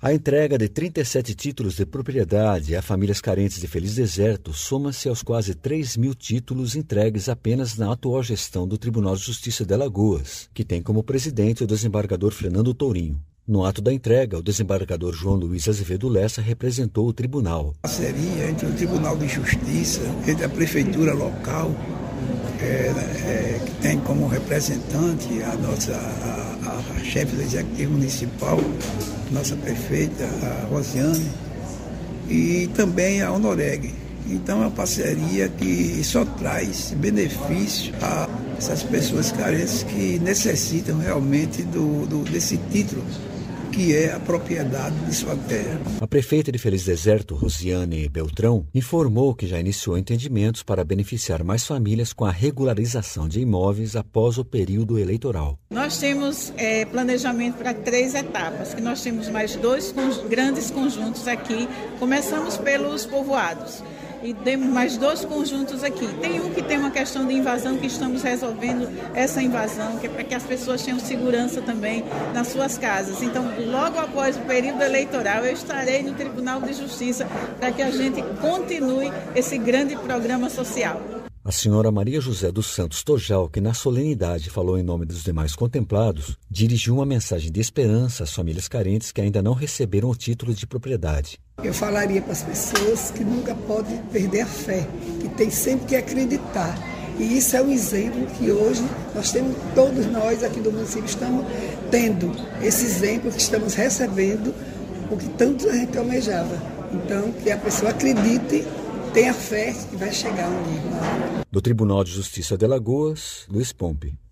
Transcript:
A entrega de 37 títulos de propriedade a famílias carentes de Feliz Deserto soma-se aos quase 3.000 títulos entregues apenas na atual gestão do Tribunal de Justiça de Alagoas, que tem como presidente o desembargador Fernando Tourinho. No ato da entrega, o desembargador João Luiz Azevedo Lessa representou o tribunal. A parceria entre o Tribunal de Justiça, entre a Prefeitura local, que tem como representante a nossa a chefe do Executivo Municipal, nossa prefeita, a Rosiane, e também a Honoreg. Então é uma parceria que só traz benefício a essas pessoas carentes que necessitam realmente desse título, que é a propriedade de sua terra. A prefeita de Feliz Deserto, Rosiane Beltrão, informou que já iniciou entendimentos para beneficiar mais famílias com a regularização de imóveis após o período eleitoral. Nós temos planejamento para 3 etapas, que nós temos mais 2 grandes conjuntos aqui. Começamos pelos povoados. E temos mais 2 conjuntos aqui. Tem um que tem uma questão de invasão, que estamos resolvendo essa invasão, que é para que as pessoas tenham segurança também nas suas casas. Então, logo após o período eleitoral, eu estarei no Tribunal de Justiça para que a gente continue esse grande programa social. A senhora Maria José dos Santos Tojal, que na solenidade falou em nome dos demais contemplados, dirigiu uma mensagem de esperança às famílias carentes que ainda não receberam o título de propriedade. Eu falaria para as pessoas que nunca podem perder a fé, que tem sempre que acreditar. E isso é um exemplo que hoje nós temos, todos nós aqui do município estamos tendo esse exemplo que estamos recebendo, o que tanto a gente almejava. Então, que a pessoa acredite, tenha fé que vai chegar um dia. Do Tribunal de Justiça de Alagoas, Luiz Pompe.